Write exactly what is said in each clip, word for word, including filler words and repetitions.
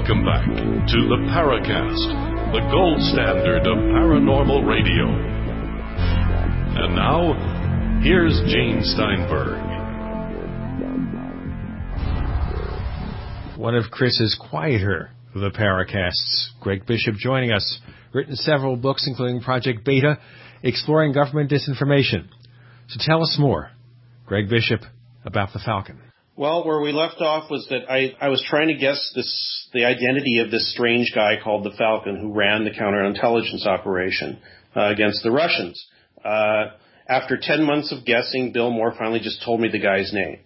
Welcome back to the Paracast, the gold standard of paranormal radio. And now, here's Gene Steinberg. One of Chris's quieter of the Paracasts, Greg Bishop, joining us. Written several books, including Project Beta, exploring government disinformation. So tell us more, Greg Bishop, about the Falcon. Well, where we left off was that I, I was trying to guess this the identity of this strange guy called the Falcon who ran the counterintelligence operation uh, against the Russians. Uh, after ten months of guessing, Bill Moore finally just told me the guy's name.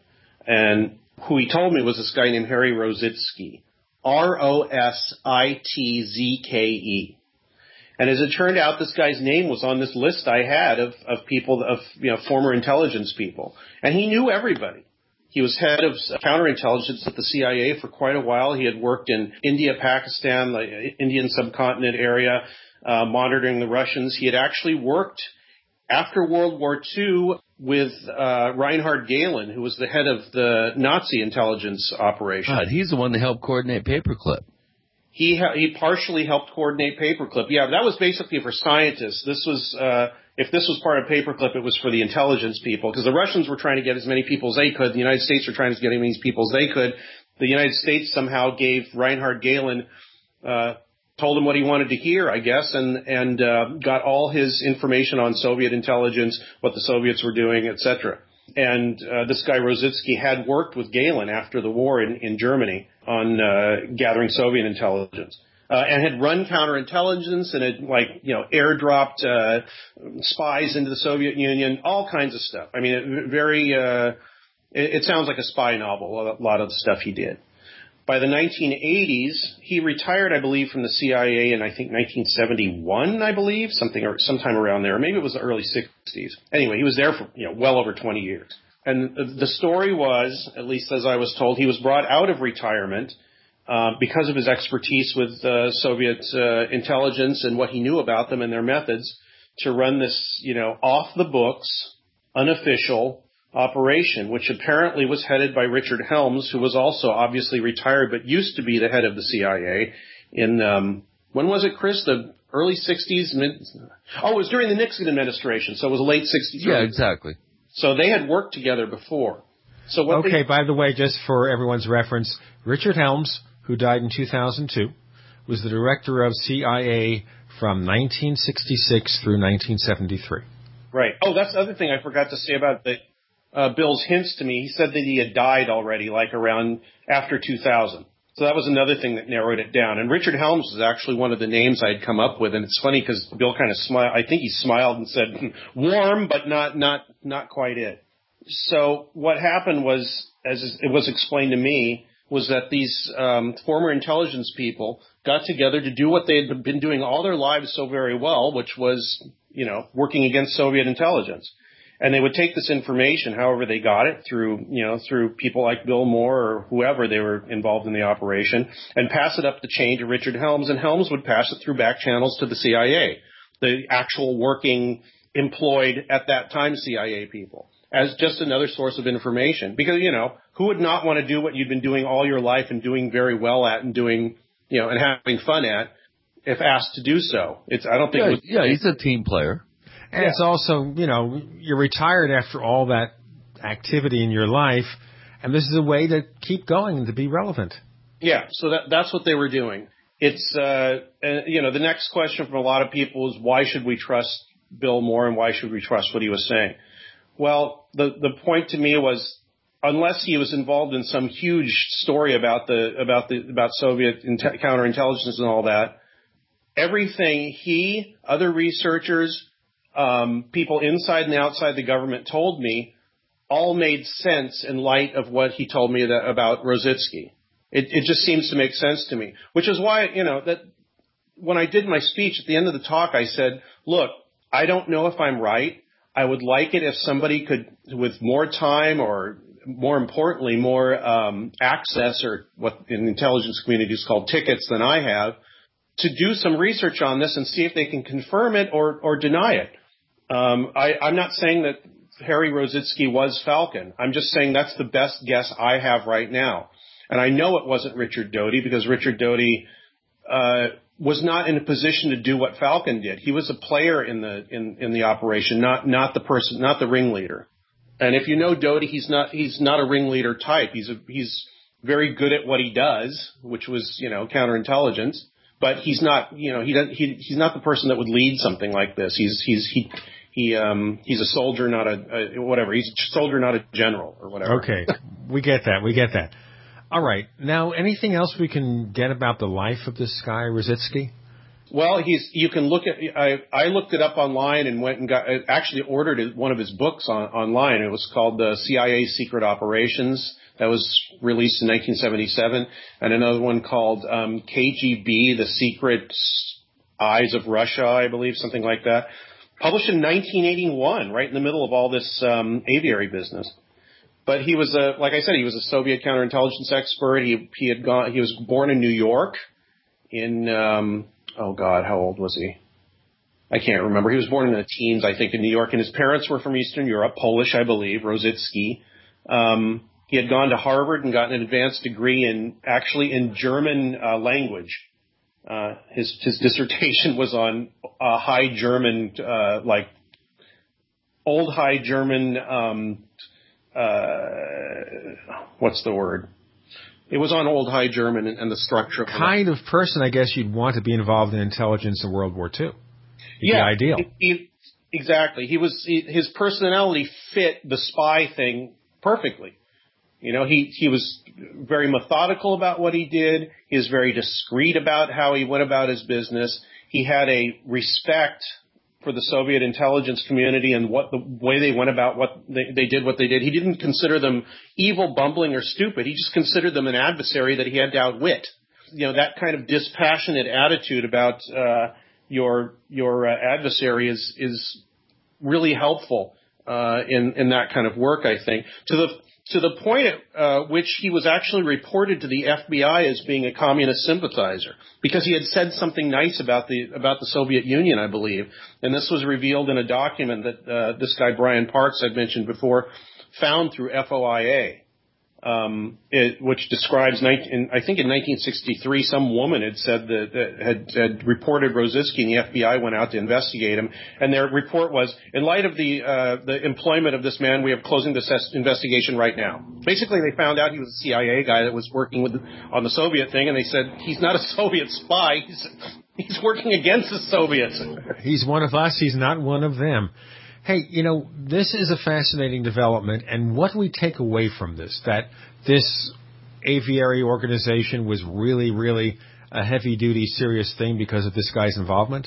And who he told me was this guy named Harry Rositzky, R O S I T Z K E. And as it turned out, this guy's name was on this list I had of, of people, of you know, former intelligence people. And he knew everybody. He was head of counterintelligence at the C I A for quite a while. He had worked in India, Pakistan, the Indian subcontinent area, uh, monitoring the Russians. He had actually worked after World War Two with uh, Reinhard Gehlen, who was the head of the Nazi intelligence operation. God, he's the one that helped coordinate Paperclip. He ha- he partially helped coordinate Paperclip. Yeah, that was basically for scientists. This was uh, if this was part of Paperclip, it was for the intelligence people, because the Russians were trying to get as many people as they could. The United States were trying to get as many people as they could. The United States somehow gave Reinhard Gehlen, uh, told him what he wanted to hear, I guess, and and uh, got all his information on Soviet intelligence, what the Soviets were doing, et cetera. And uh, this guy Rositzky had worked with Gehlen after the war in, in Germany on uh, gathering Soviet intelligence, uh, and had run counterintelligence and had, like, you know, airdropped uh, spies into the Soviet Union, all kinds of stuff. I mean, it, very, uh, it, it sounds like a spy novel, a lot of the stuff he did. By the nineteen eighties, he retired, I believe, from the C I A in, I think, nineteen seventy-one, I believe, something or sometime around there. Maybe it was the early sixties. Anyway, he was there for, you know, well over twenty years. And the story was, at least as I was told, he was brought out of retirement uh, because of his expertise with uh, Soviet uh, intelligence and what he knew about them and their methods to run this, you know, off-the-books, unofficial operation, which apparently was headed by Richard Helms, who was also obviously retired but used to be the head of the C I A in, um, when was it, Chris? The early sixties? Mid, oh, it was during the Nixon administration, so it was late sixties. Yeah, exactly. So they had worked together before. So what Okay, they, by the way, just for everyone's reference, Richard Helms, who died in two thousand two, was the director of C I A from nineteen sixty-six through nineteen seventy-three. Right. Oh, that's the other thing I forgot to say about the Uh, Bill's hints to me. He said that he had died already, like around after two thousand. So that was another thing that narrowed it down. And Richard Helms was actually one of the names I'd come up with. And it's funny because Bill kind of smiled. I think he smiled and said, warm, but not, not, not quite it. So what happened was, as it was explained to me, was that these um, former intelligence people got together to do what they had been doing all their lives so very well, which was, you know, working against Soviet intelligence. And they would take this information, however they got it, through, you know, through people like Bill Moore or whoever they were involved in the operation, and pass it up the chain to Richard Helms, and Helms would pass it through back channels to the C I A, the actual working, employed at that time C I A people, as just another source of information. Because, you know, who would not want to do what you've been doing all your life and doing very well at and doing, you know, and having fun at, if asked to do so? It's, I don't think yeah, it was, yeah, he's a team player. And yeah. It's also, you know, you're retired after all that activity in your life, and this is a way to keep going and to be relevant. Yeah, so that, that's what they were doing. It's, uh, uh, you know, the next question from a lot of people is, why should we trust Bill Moore and why should we trust what he was saying? Well, the, the point to me was, unless he was involved in some huge story about the, about the, about Soviet inte- counterintelligence and all that, everything he, other researchers, Um, people inside and outside the government told me all made sense in light of what he told me that, about Rositzky. It, it just seems to make sense to me, which is why, you know, that when I did my speech at the end of the talk, I said, look, I don't know if I'm right. I would like it if somebody could, with more time or more importantly, more um, access, or what in the intelligence community is called tickets, than I have, to do some research on this and see if they can confirm it or, or deny it. Um, I, I'm not saying that Harry Rositzky was Falcon. I'm just saying that's the best guess I have right now. And I know it wasn't Richard Doty because Richard Doty uh, was not in a position to do what Falcon did. He was a player in the in, in the operation, not not the person, not the ringleader. And if you know Doty, he's not he's not a ringleader type. He's a, he's very good at what he does, which was, you know, counterintelligence. But he's not, you know, he doesn't, he he's not the person that would lead something like this. He's he's he he um he's a soldier, not a, a whatever. He's a soldier, not a general or whatever. Okay, we get that. We get that. All right. Now, anything else we can get about the life of this guy, Rositzky? Well, he's. You can look at. I I looked it up online and went and got actually ordered one of his books on, online. It was called the C I A Secret Operations. That was released in nineteen seventy-seven, and another one called um, K G B, The Secret Eyes of Russia, I believe, something like that. Published in nineteen eighty-one, right in the middle of all this um, aviary business. But he was a, like I said, he was a Soviet counterintelligence expert. He he had gone. He was born in New York. In um, oh God, how old was he? I can't remember. He was born in the teens, I think, in New York, and his parents were from Eastern Europe, Polish, I believe, Rositzky. Um, he had gone to Harvard and gotten an advanced degree in actually in German uh, language. Uh, his his dissertation was on uh, High German, uh, like old High German. Um, uh, what's the word? It was on Old High German and, and the structure. The kind of person, I guess, you'd want to be involved in intelligence in World War Two. Yeah, ideal. He, he, exactly. He was he, his personality fit the spy thing perfectly. You know, he he was very methodical about what he did. He was very discreet about how he went about his business. He had a respect for the Soviet intelligence community and what the way they went about what they, they did what they did. He didn't consider them evil, bumbling, or stupid. He just considered them an adversary that he had to outwit. You know, that kind of dispassionate attitude about uh, your your uh, adversary is is really helpful uh, in in that kind of work, I think. To the to the point at uh, which he was actually reported to the F B I as being a communist sympathizer because he had said something nice about the about the Soviet Union, I believe. And this was revealed in a document that uh, this guy Brian Parks I'd mentioned before found through F O I A, um, it, which describes, nineteen, I think in nineteen sixty-three, some woman had said that, that had, had reported Rositzky, and the F B I went out to investigate him. And their report was, in light of the uh, the employment of this man, we are closing this investigation right now. Basically, they found out he was a C I A guy that was working with on the Soviet thing, and they said he's not a Soviet spy. He's he's working against the Soviets. He's one of us. He's not one of them. Hey, you know, this is a fascinating development, and what we take away from this, that this aviary organization was really, really a heavy-duty, serious thing because of this guy's involvement?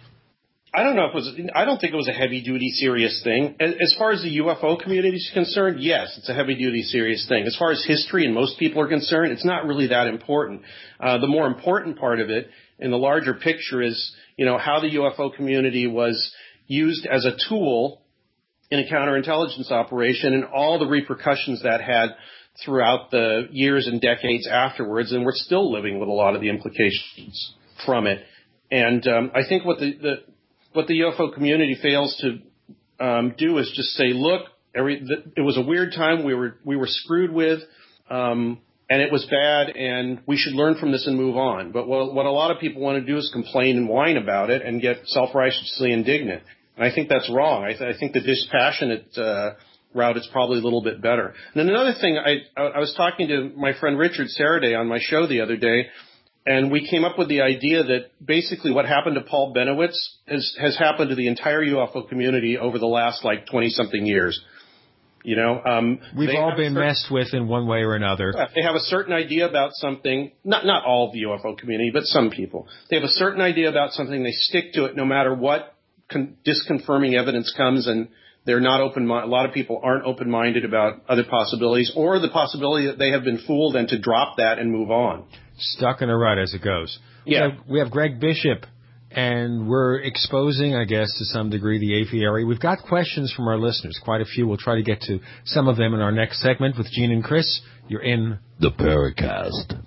I don't know if it was, I don't think it was a heavy-duty, serious thing. As far as the U F O community is concerned, yes, it's a heavy-duty, serious thing. As far as history and most people are concerned, it's not really that important. Uh, the more important part of it in the larger picture is, you know, how the U F O community was used as a tool in a counterintelligence operation and all the repercussions that had throughout the years and decades afterwards, and we're still living with a lot of the implications from it. And um, I think what the, the what the U F O community fails to um, do is just say, look, every, the, it was a weird time we were we were screwed with, um, and it was bad, and we should learn from this and move on. But what, what a lot of people want to do is complain and whine about it and get self-righteously indignant. And I think that's wrong. I, th- I think the dispassionate uh, route is probably a little bit better. And then another thing, I, I was talking to my friend Richard Saraday on my show the other day, and we came up with the idea that basically what happened to Paul Benowitz has, has happened to the entire U F O community over the last, like, twenty-something years. You know, um, We've all been certain, messed with in one way or another. They have a certain idea about something, not not all of the U F O community, but some people. They have a certain idea about something, they stick to it no matter what con- disconfirming evidence comes, and they're not open. A lot of people aren't open-minded about other possibilities or the possibility that they have been fooled and to drop that and move on. Stuck in a rut as it goes. Yeah. We have, we have Greg Bishop, and we're exposing, I guess, to some degree, the aviary. We've got questions from our listeners, quite a few. We'll try to get to some of them in our next segment with Gene and Chris. You're in the Paracast.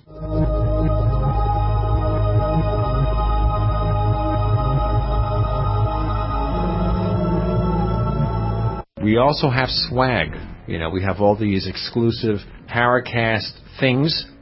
We also have swag. You know, we have all these exclusive Paracast things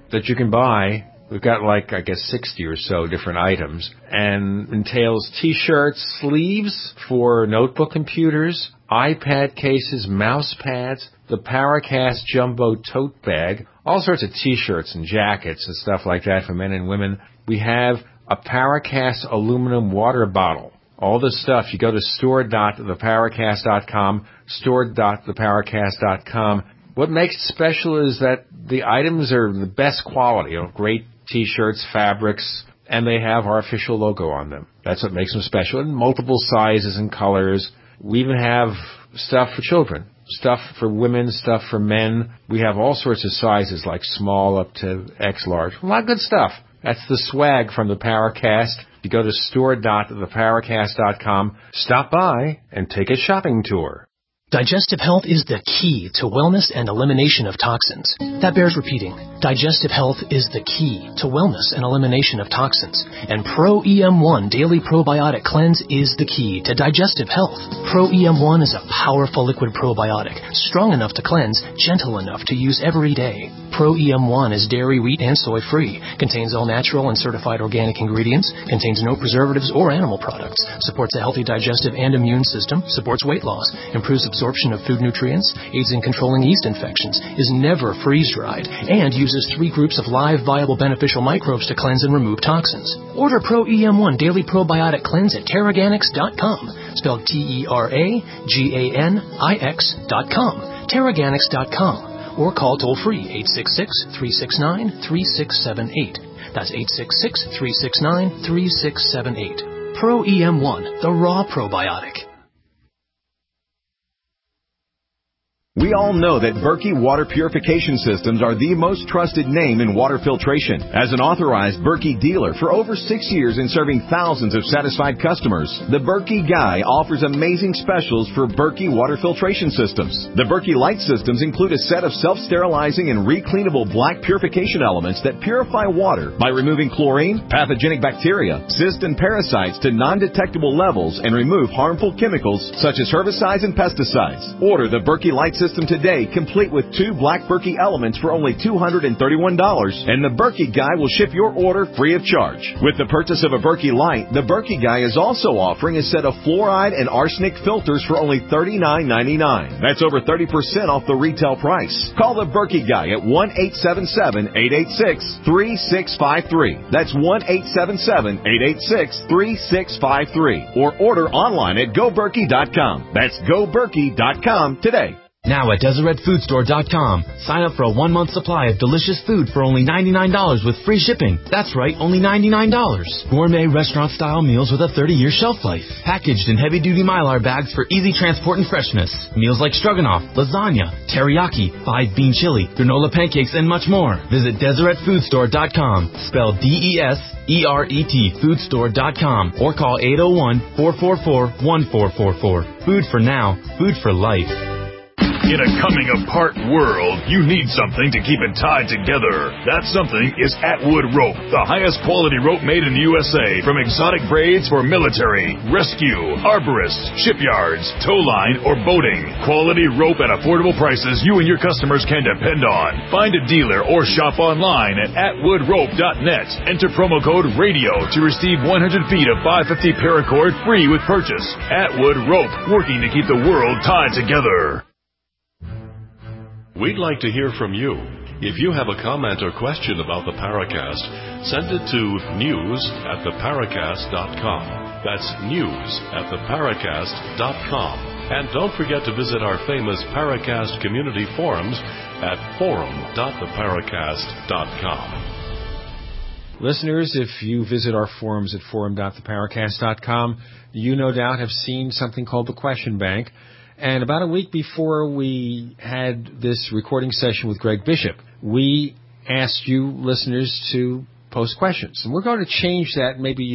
that you can buy. We've got like, I guess, sixty or so different items, and entails T-shirts, sleeves for notebook computers, iPad cases, mouse pads, the Paracast Jumbo Tote Bag, all sorts of T-shirts and jackets and stuff like that for men and women. We have a Paracast aluminum water bottle. All this stuff, you go to store dot the paracast dot com, store dot the paracast dot com. What makes it special is that the items are the best quality, you know, great T-shirts, fabrics, and they have our official logo on them. That's what makes them special, in multiple sizes and colors. We even have stuff for children, stuff for women, stuff for men. We have all sorts of sizes, like small up to X large. A lot of good stuff. That's the swag from the Paracast. You go to store dot the paracast dot com, stop by, and take a shopping tour. Digestive health is the key to wellness and elimination of toxins. That bears repeating. Digestive health is the key to wellness and elimination of toxins. And Pro E M one Daily Probiotic Cleanse is the key to digestive health. Pro E M one is a powerful liquid probiotic, strong enough to cleanse, gentle enough to use every day. Pro E M one is dairy, wheat, and soy-free, contains all natural and certified organic ingredients, contains no preservatives or animal products, supports a healthy digestive and immune system, supports weight loss, improves absorption of food nutrients, aids in controlling yeast infections, is never freeze-dried, and uses three groups of live, viable, beneficial microbes to cleanse and remove toxins. Order Pro E M one Daily Probiotic Cleanse at Teraganix dot com, spelled T E R A G A N I X dot com, Teraganix dot com. Or call toll-free eight six six, three six nine, three six seven eight. That's eight six six, three six nine, three six seven eight. Pro E M one, the raw probiotic. We all know that Berkey Water Purification Systems are the most trusted name in water filtration. As an authorized Berkey dealer for over six years and serving thousands of satisfied customers, the Berkey Guy offers amazing specials for Berkey Water Filtration Systems. The Berkey Light Systems include a set of self-sterilizing and recleanable black purification elements that purify water by removing chlorine, pathogenic bacteria, cysts, and parasites to non-detectable levels and remove harmful chemicals such as herbicides and pesticides. Order the Berkey Light Systems System today, complete with two black Berkey elements for only two hundred thirty-one dollars, and the Berkey Guy will ship your order free of charge. With the purchase of a Berkey Light, the Berkey Guy is also offering a set of fluoride and arsenic filters for only thirty-nine ninety-nine. That's over thirty percent off the retail price. Call the Berkey Guy at one eight seven seven, eight eight six, three six five three. That's one eight seven seven, eight eight six, three six five three. Or order online at go berkey dot com. That's go berkey dot com today. Now at Deseret Food Store dot com. Sign up for a one-month supply of delicious food for only ninety-nine dollars with free shipping. That's right, only ninety-nine dollars. Gourmet restaurant-style meals with a thirty-year shelf life. Packaged in heavy-duty Mylar bags for easy transport and freshness. Meals like stroganoff, lasagna, teriyaki, five-bean chili, granola pancakes, and much more. Visit Deseret Food Store dot com. Spelled D E S E R E T Food Store dot com. Or call eight oh one, four four four, one four four four. Food for now, food for life. In a coming-apart world, you need something to keep it tied together. That something is Atwood Rope, the highest quality rope made in the U S A, from exotic braids for military, rescue, arborists, shipyards, tow line, or boating. Quality rope at affordable prices you and your customers can depend on. Find a dealer or shop online at atwood rope dot net. Enter promo code RADIO to receive one hundred feet of five fifty paracord free with purchase. Atwood Rope, working to keep the world tied together. We'd like to hear from you. If you have a comment or question about the Paracast, send it to news at the paracast dot com. That's news at the paracast dot com. And don't forget to visit our famous Paracast community forums at forum dot the paracast dot com. Listeners, if you visit our forums at forum dot the paracast dot com, you no doubt have seen something called the Question Bank. And about a week before we had this recording session with Greg Bishop, we asked you listeners to post questions. And we're going to change that and maybe use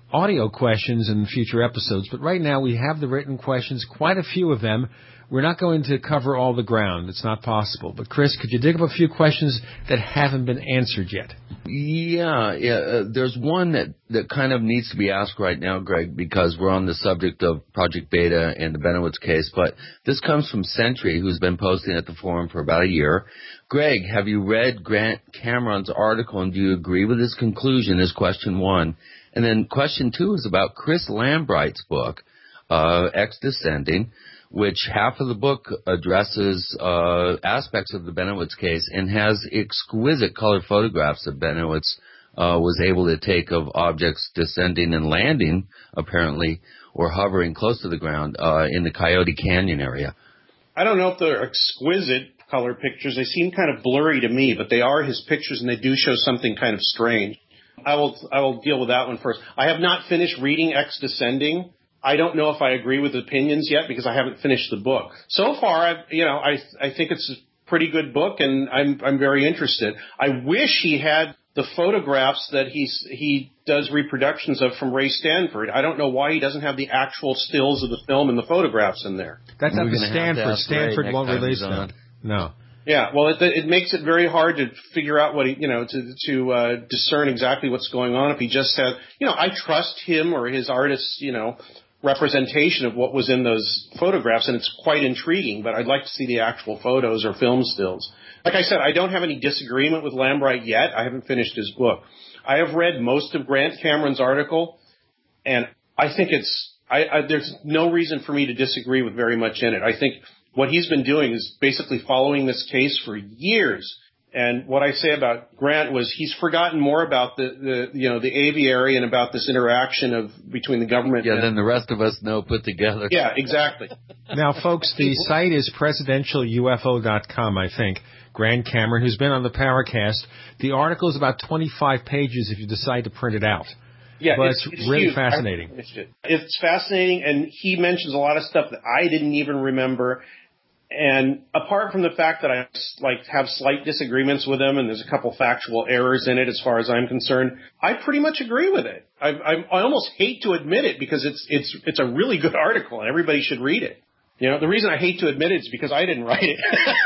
audio questions in future episodes, but right now we have the written questions, quite a few of them. We're not going to cover all the ground. It's not possible. But, Chris, could you dig up a few questions that haven't been answered yet? Yeah, yeah. Uh, there's one that, that kind of needs to be asked right now, Greg, because we're on the subject of Project Beta and the Benowitz case. But this comes from Sentry, who's been posting at the forum for about a year. Greg, have you read Grant Cameron's article, and do you agree with his conclusion, is question one. And then question two is about Chris Lambright's book, uh, X Descending, which half of the book addresses uh, aspects of the Benowitz case and has exquisite color photographs that Benowitz uh, was able to take of objects descending and landing, apparently, or hovering close to the ground uh, in the Coyote Canyon area. I don't know if they're exquisite color pictures. They seem kind of blurry to me, but they are his pictures, and they do show something kind of strange. I will I will deal with that one first. I have not finished reading X Descending. I don't know if I agree with the opinions yet because I haven't finished the book. So far, I've, you know, I I think it's a pretty good book, and I'm I'm very interested. I wish he had the photographs that he's he does reproductions of from Ray Stanford. I don't know why he doesn't have the actual stills of the film and the photographs in there. That's up to Stanford. Stanford won't release them. No. Yeah, well, it, it makes it very hard to figure out what he, you know, to to uh, discern exactly what's going on. If he just has, you know, I trust him or his artist's, you know, representation of what was in those photographs, and it's quite intriguing, but I'd like to see the actual photos or film stills. Like I said, I don't have any disagreement with Lambright yet. I haven't finished his book. I have read most of Grant Cameron's article, and I think it's, I, I, there's no reason for me to disagree with very much in it. I think what he's been doing is basically following this case for years. And what I say about Grant was he's forgotten more about the, the you know, the aviary and about this interaction of between the government. Yeah, and than the rest of us know put together. Yeah, exactly. Now, folks, the site is presidential U F O dot com, I think. Grant Cameron, who's been on the Paracast. The article is about twenty-five pages if you decide to print it out. Yeah, but it's, it's, it's really huge. fascinating. It. It's fascinating, and he mentions a lot of stuff that I didn't even remember. And apart from the fact that I like have slight disagreements with him, and there's a couple factual errors in it as far as I'm concerned, I pretty much agree with it. I, I, I almost hate to admit it because it's it's it's a really good article, and everybody should read it. You know, the reason I hate to admit it is because I didn't write it.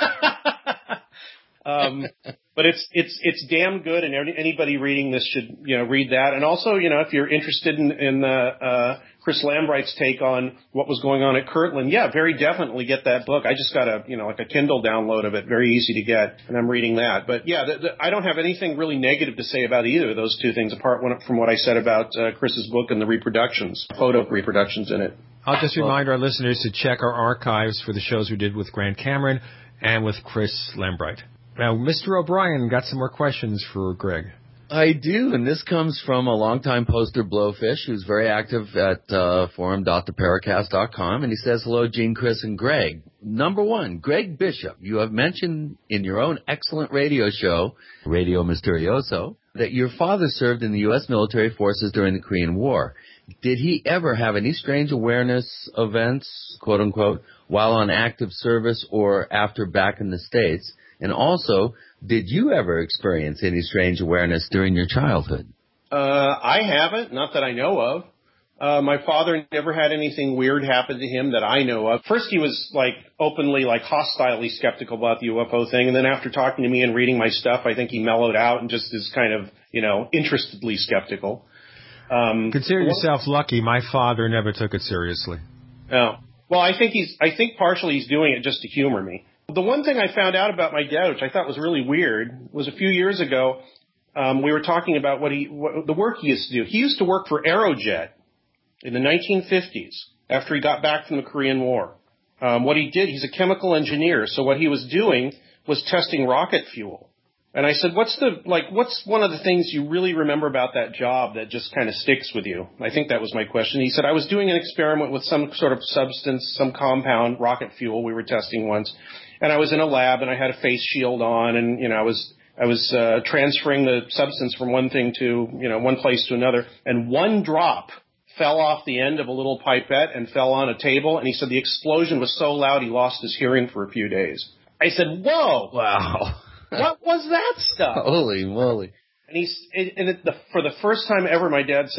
um, but it's it's it's damn good, and anybody reading this should, you know, read that. And also, you know, if you're interested in, in uh, uh, Chris Lambright's take on what was going on at Kirtland, yeah, very definitely get that book. I just got a, you know, like a Kindle download of it, very easy to get, and I'm reading that. But yeah, the, the, I don't have anything really negative to say about either of those two things, apart from what I said about uh, Chris's book and the reproductions, photo reproductions in it. I'll just remind our listeners to check our archives for the shows we did with Grant Cameron and with Chris Lambright. Now, Mister O'Brien got some more questions for Greg. I do, and this comes from a longtime poster, Blowfish, who's very active at uh, forum dot the paracast dot com, and he says, hello, Gene, Chris, and Greg. Number one, Greg Bishop, you have mentioned in your own excellent radio show, Radio Misterioso, that your father served in the U S military forces during the Korean War. Did he ever have any strange awareness events, quote unquote, while on active service or after back in the States? And also, did you ever experience any strange awareness during your childhood? Uh, I haven't, not that I know of. Uh, my father never had anything weird happen to him that I know of. First, he was like openly, like hostilely skeptical about the U F O thing. And then after talking to me and reading my stuff, I think he mellowed out and just is kind of, you know, interestedly skeptical. Um, Consider yourself lucky. My father never took it seriously. Oh, well, I think he's, I think partially he's doing it just to humor me. The one thing I found out about my dad, which I thought was really weird, was a few years ago, um, we were talking about what he, what, the work he used to do. He used to work for Aerojet in the nineteen fifties after he got back from the Korean War. Um, what he did, he's a chemical engineer, so what he was doing was testing rocket fuel. And I said, what's the, like, what's one of the things you really remember about that job that just kind of sticks with you? I think that was my question. He said, I was doing an experiment with some sort of substance, some compound, rocket fuel we were testing once. And I was in a lab and I had a face shield on and, you know, I was, I was, uh, transferring the substance from one thing to, you know, one place to another. And one drop fell off the end of a little pipette and fell on a table. And he said the explosion was so loud he lost his hearing for a few days. I said, whoa. Wow. What was that stuff? Holy moly. And he's, and it, the, for the first time ever, my dad said,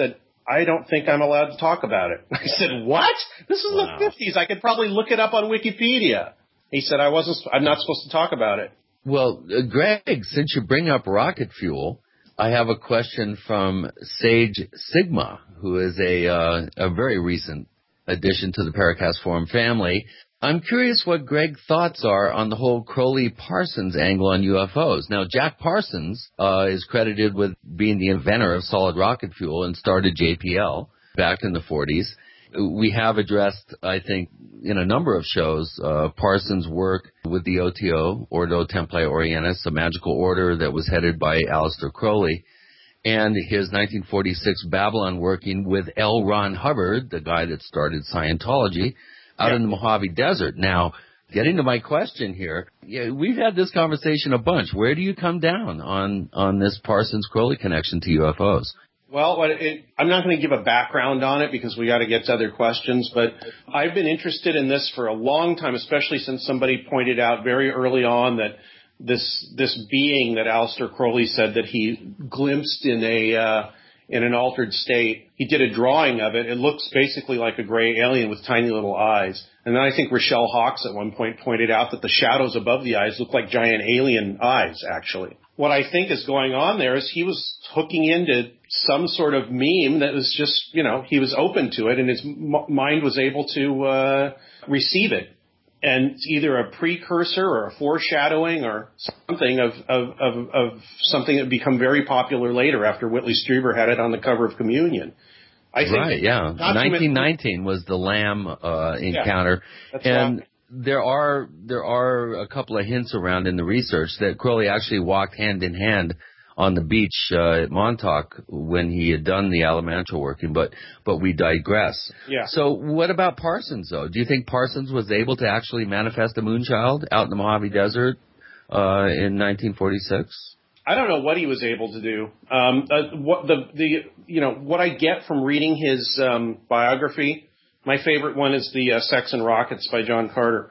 I don't think I'm allowed to talk about it. I said, what? This is wow. the fifties. I could probably look it up on Wikipedia. He said, I wasn't, I'm not supposed to talk about it. Well, uh, Greg, since you bring up rocket fuel, I have a question from Sage Sigma, who is a, uh, a very recent addition to the Paracast Forum family. I'm curious what Greg's thoughts are on the whole Crowley-Parsons angle on U F Os. Now, Jack Parsons uh, is credited with being the inventor of solid rocket fuel and started J P L back in the forties. We have addressed, I think, in a number of shows, uh, Parsons' work with the O T O, Ordo Templi Orientis, a magical order that was headed by Aleister Crowley, and his nineteen forty-six Babylon working with L. Ron Hubbard, the guy that started Scientology, out yeah. in the Mojave Desert. Now, getting to my question here, yeah, we've had this conversation a bunch. Where do you come down on, on this Parsons-Crowley connection to U F Os? Well, it, I'm not going to give a background on it because we got to get to other questions, but I've been interested in this for a long time, especially since somebody pointed out very early on that this this being that Aleister Crowley said that he glimpsed in a uh, in an altered state. He did a drawing of it. It looks basically like a gray alien with tiny little eyes. And then I think Rochelle Hawkes at one point pointed out that the shadows above the eyes look like giant alien eyes, actually. What I think is going on there is he was hooking into some sort of meme that was just, you know, he was open to it and his m- mind was able to uh, receive it. And it's either a precursor or a foreshadowing or something of, of, of, of something that would become very popular later after Whitley Strieber had it on the cover of Communion. I think right, yeah. nineteen nineteen was the Lamb uh, encounter. Yeah, that's and right. there are there are a couple of hints around in the research that Crowley actually walked hand in hand on the beach uh, at Montauk when he had done the Alamantra working, but but we digress. Yeah. So what about Parsons, though? Do you think Parsons was able to actually manifest a moonchild out in the Mojave Desert uh, in nineteen forty-six? I don't know what he was able to do. Um, uh, what the the you know what I get from reading his um, biography. My favorite one is the uh, Sex and Rockets by John Carter.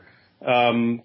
Um,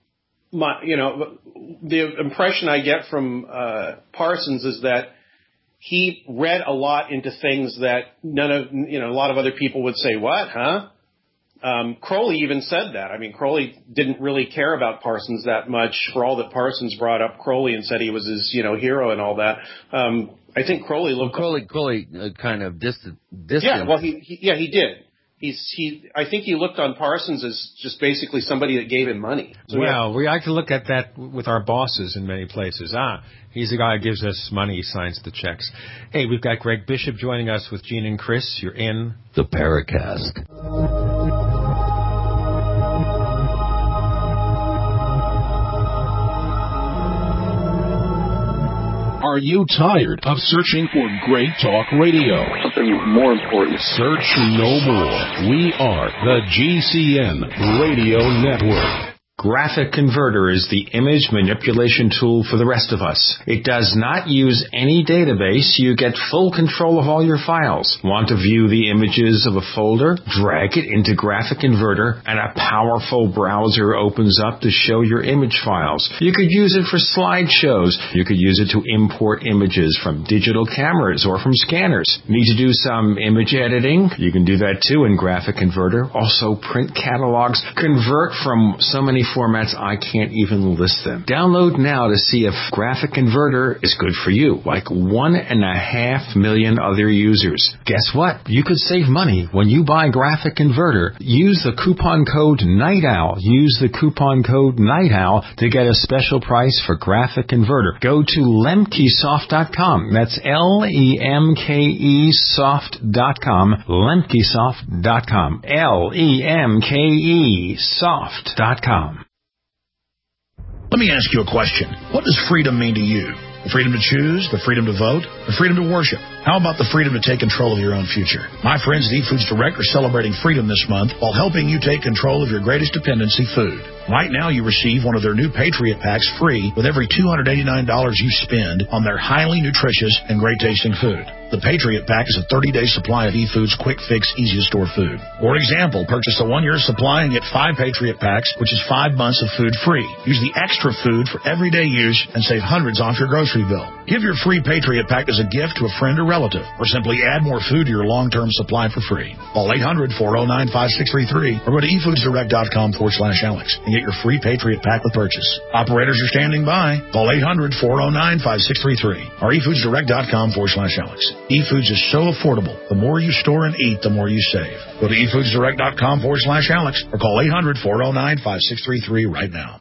my you know the impression I get from uh, Parsons is that he read a lot into things that none of you know a lot of other people would say, what, huh? Um, Crowley even said that. I mean, Crowley didn't really care about Parsons that much for all that Parsons brought up Crowley and said he was his, you know, hero and all that. Um, I think Crowley looked... Well, Crowley, Crowley uh, kind of distant, distant. Yeah, well, he, he, yeah, he did. He's, he, I think he looked on Parsons as just basically somebody that gave him money. So well, yeah. we like to look at that with our bosses in many places. Ah, he's the guy who gives us money, he signs the checks. Hey, we've got Greg Bishop joining us with Gene and Chris. You're in the Paracast. Are you tired of searching for great talk radio? Something more important. Search no more. We are the G C N Radio Network. Graphic Converter is the image manipulation tool for the rest of us. It does not use any database. You get full control of all your files. Want to view the images of a folder? Drag it into Graphic Converter and a powerful browser opens up to show your image files. You could use it for slideshows. You could use it to import images from digital cameras or from scanners. Need to do some image editing? You can do that too in Graphic Converter. Also print catalogs. Convert from so many formats I can't even list them. Download now to see if Graphic Converter is good for you, like one and a half million other users. Guess what? You could save money when you buy Graphic Converter. Use the coupon code NIGHTOWL. Use the coupon code NIGHTOWL to get a special price for Graphic Converter. Go to lemkesoft dot com. That's L E M K E soft dot com. lemkesoft dot com. L E M K E soft dot com. Let me ask you a question. What does freedom mean to you? The freedom to choose, the freedom to vote, the freedom to worship. How about the freedom to take control of your own future? My friends at eFoods Direct are celebrating freedom this month while helping you take control of your greatest dependency, food. Right now, you receive one of their new Patriot Packs free with every two hundred eighty-nine dollars you spend on their highly nutritious and great-tasting food. The Patriot Pack is a thirty-day supply of eFoods quick fix, easy to store food. For example, purchase a one-year supply and get five Patriot Packs, which is five months of food free. Use the extra food for everyday use and save hundreds off your grocery bill. Give your free Patriot Pack as a gift to a friend or relative, or simply add more food to your long-term supply for free. Call eight hundred, four oh nine, five six three three or go to efoodsdirect.com forward slash Alex and get your free Patriot Pack with purchase. Operators are standing by. Call eight hundred, four oh nine, five six three three or efoodsdirect.com forward slash Alex. eFoods is so affordable. The more you store and eat, the more you save. Go to efoodsdirect.com forward slash Alex or call eight hundred, four oh nine, five six three three right now.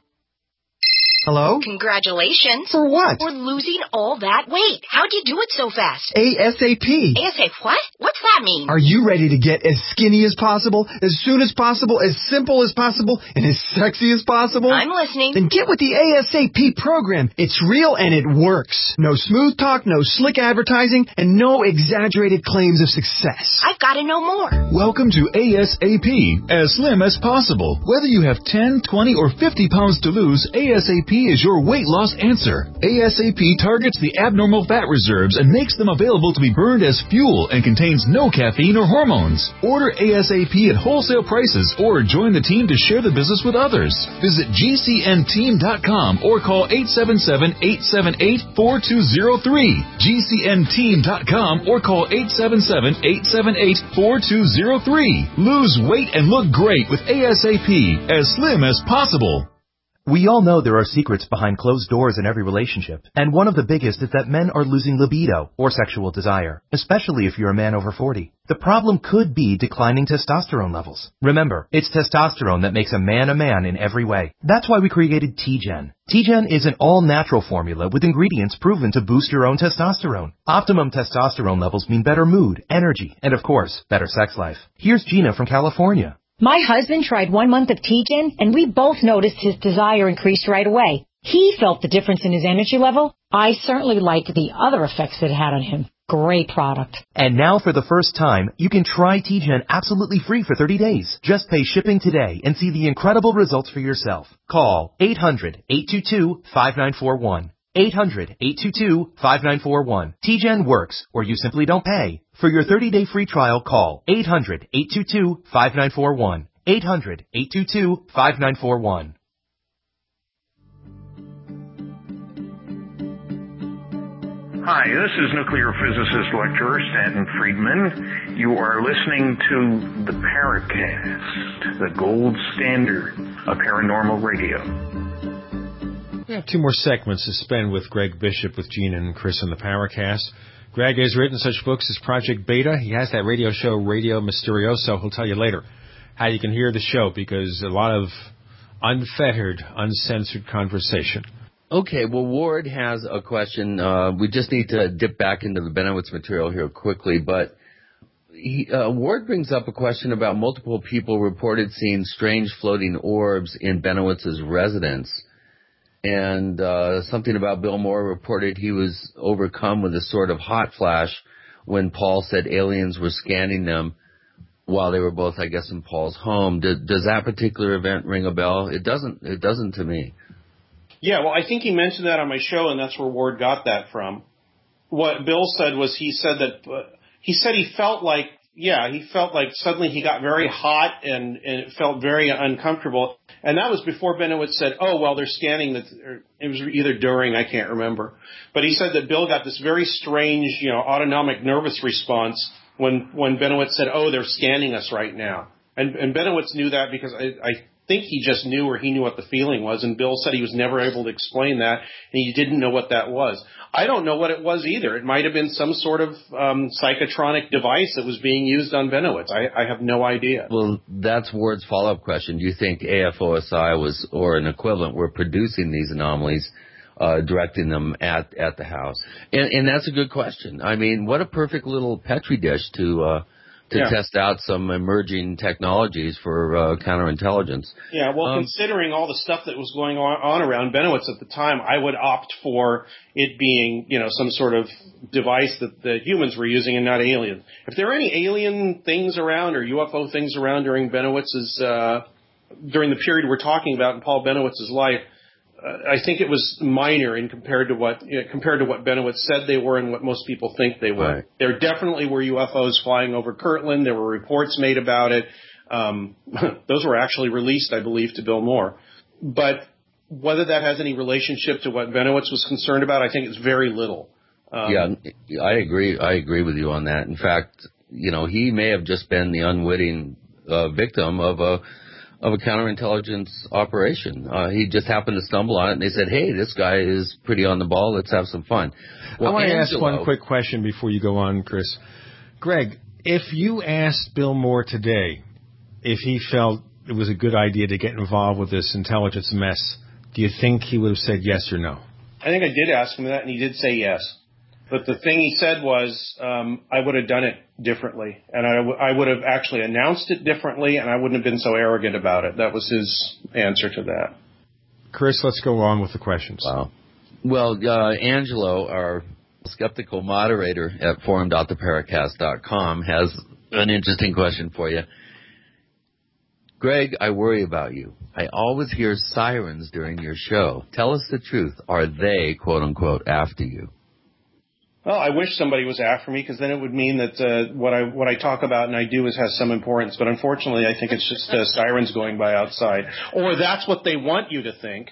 Hello? Congratulations. For what? For losing all that weight. How'd you do it so fast? ASAP. ASAP what? What's that mean? Are you ready to get as skinny as possible, as soon as possible, as simple as possible, and as sexy as possible? I'm listening. Then get with the ASAP program. It's real and it works. No smooth talk, no slick advertising, and no exaggerated claims of success. I've got to know more. Welcome to ASAP, as slim as possible. Whether you have ten, twenty, or fifty pounds to lose, ASAP is your weight loss answer. ASAP targets the abnormal fat reserves and makes them available to be burned as fuel and contains no caffeine or hormones. Order ASAP at wholesale prices or join the team to share the business with others. Visit G C N team dot com or call eight seven seven, eight seven eight, four two zero three. G C N team dot com or call eight seven seven, eight seven eight, four two zero three. Lose weight and look great with ASAP, as slim as possible. We all know there are secrets behind closed doors in every relationship, and one of the biggest is that men are losing libido, or sexual desire, especially if you're a man over forty. The problem could be declining testosterone levels. Remember, it's testosterone that makes a man a man in every way. That's why we created T-Gen. T-Gen is an all-natural formula with ingredients proven to boost your own testosterone. Optimum testosterone levels mean better mood, energy, and of course, better sex life. Here's Gina from California. My husband tried one month of T-Gen, and we both noticed his desire increased right away. He felt the difference in his energy level. I certainly liked the other effects it had on him. Great product. And now for the first time, you can try T-Gen absolutely free for thirty days. Just pay shipping today and see the incredible results for yourself. Call eight hundred, eight two two, five nine four one. eight hundred, eight two two, five nine four one. T-Gen works, or you simply don't pay. For your thirty-day free trial, call eight hundred, eight two two, five nine four one. eight hundred, eight two two, five nine four one. Hi, this is nuclear physicist lecturer Stanton Friedman. You are listening to the Paracast, the gold standard of paranormal radio. We have two more segments to spend with Greg Bishop, with Gene and Chris on the Paracast. Greg has written such books as Project Beta. He has that radio show, Radio Mysterioso. He'll tell you later how you can hear the show, because a lot of unfettered, uncensored conversation. Okay, well, Ward has a question. Uh, we just need to dip back into the Benowitz material here quickly, but he, uh, Ward brings up a question about multiple people reported seeing strange floating orbs in Benowitz's residence. And uh, something about Bill Moore reported he was overcome with a sort of hot flash when Paul said aliens were scanning them while they were both, I guess, in Paul's home. Does, does that particular event ring a bell? It doesn't. It doesn't to me. Yeah, well, I think he mentioned that on my show, and that's where Ward got that from. What Bill said was he said that uh, he said he felt like, yeah, he felt like suddenly he got very hot and, and it felt very uncomfortable. And that was before Benowitz said, oh, well, they're scanning. The, or it was either during, I can't remember. But he said that Bill got this very strange, you know, autonomic nervous response when, when Benowitz said, oh, they're scanning us right now. And, and Benowitz knew that because I, I think he just knew, or he knew what the feeling was. And Bill said he was never able to explain that, and he didn't know what that was. I don't know what it was either. It might have been some sort of um, psychotronic device that was being used on Benowitz. I, I have no idea. Well, that's Ward's follow-up question. Do you think A F O S I was, or an equivalent, were producing these anomalies, uh, directing them at, at the house? And, and that's a good question. I mean, what a perfect little Petri dish to uh, to yeah. test out some emerging technologies for uh, counterintelligence. Yeah, well, um, considering all the stuff that was going on, on around Benowitz at the time, I would opt for it being, you know, some sort of device that the humans were using and not aliens. If there are any alien things around or U F O things around during Benowitz's, uh, during the period we're talking about in Paul Benowitz's life, I think it was minor in compared to what you know, compared to what Benowitz said they were and what most people think they were. Right. There definitely were U F Os flying over Kirtland. There were reports made about it. Um, those were actually released, I believe, to Bill Moore. But whether that has any relationship to what Benowitz was concerned about, I think it's very little. Um, yeah, I agree. I agree with you on that. In fact, you know, he may have just been the unwitting uh, victim of a of a counterintelligence operation. Uh, he just happened to stumble on it, and they said, "Hey, this guy is pretty on the ball. Let's have some fun." Well, I want to Angelo, ask one quick question before you go on, Chris. Greg, if you asked Bill Moore today if he felt it was a good idea to get involved with this intelligence mess, do you think he would have said yes or no? I think I did ask him that, and he did say yes. But the thing he said was, um, I would have done it differently, and I, w- I would have actually announced it differently, and I wouldn't have been so arrogant about it. That was his answer to that. Chris, let's go on with the questions. Wow. Well, uh, Angelo, our skeptical moderator at forum dot the paracast dot com, has an interesting question for you. Greg, I worry about you. I always hear sirens during your show. Tell us the truth. Are they, quote unquote, after you? Well, I wish somebody was after me, because then it would mean that uh, what I what I talk about and I do is has some importance. But unfortunately, I think it's just uh, sirens going by outside, or that's what they want you to think.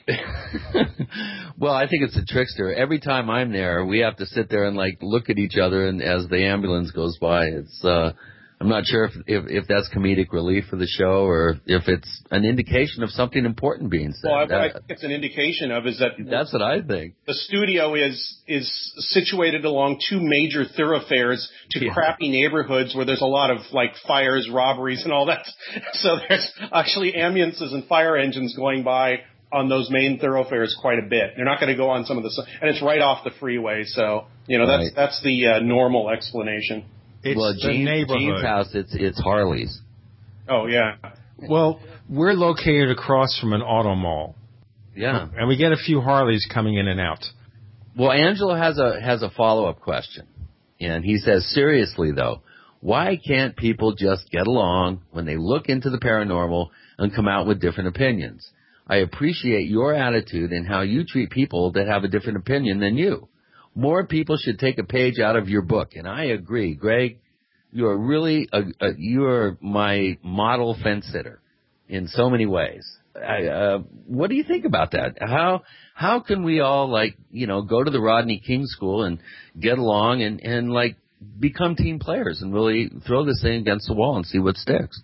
Well, I think it's a trickster. Every time I'm there, we have to sit there and like look at each other, and as the ambulance goes by, it's. Uh, I'm not sure if, if if that's comedic relief for the show or if it's an indication of something important being said. Well, what that, I think it's an indication of is that that's what I think. The studio is is situated along two major thoroughfares to yeah. crappy neighborhoods where there's a lot of like fires, robberies, and all that. So there's actually ambulances and fire engines going by on those main thoroughfares quite a bit. They're not going to go on some of the, and it's right off the freeway. So you know that's right. that's the uh, normal explanation. It's well, the Gene, neighborhood. Gene's house, it's it's Harley's. Oh, yeah. Well, we're located across from an auto mall. Yeah. And we get a few Harleys coming in and out. Well, Angelo has a has a follow-up question. And he says, seriously, though, why can't people just get along when they look into the paranormal and come out with different opinions? I appreciate your attitude and how you treat people that have a different opinion than you. More people should take a page out of your book, and I agree. Greg, you are really a, a, you are my model fence sitter in so many ways. I, uh, what do you think about that? How how can we all like you know go to the Rodney King School and get along and, and like become team players and really throw this thing against the wall and see what sticks?